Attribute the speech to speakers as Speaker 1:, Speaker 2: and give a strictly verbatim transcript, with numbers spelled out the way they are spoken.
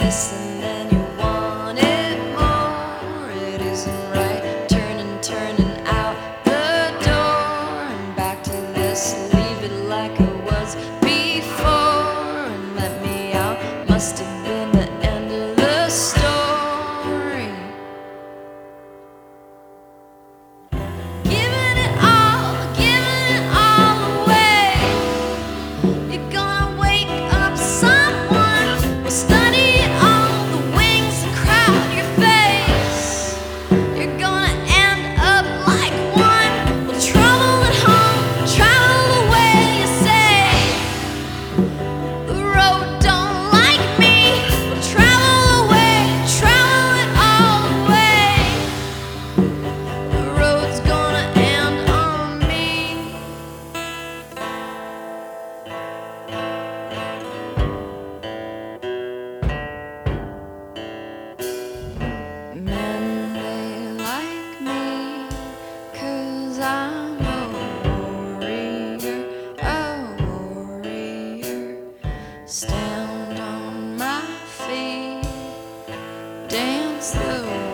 Speaker 1: this and then you want it more. It isn't right, turning, turning out the door and back to this. Leave it like it was before and let me out. Must have been the end of the story. Giving it all, giving it all away. You're gonna wake up someone, will study all the wings that crowd your face. You're gonna end up like one, will trouble at home, travel away, you say. The road don't like me, will travel away, travel it all away. The road's gonna end on me. Men, they like me, 'cause I'm a warrior, a warrior. Stand on my feet, dance the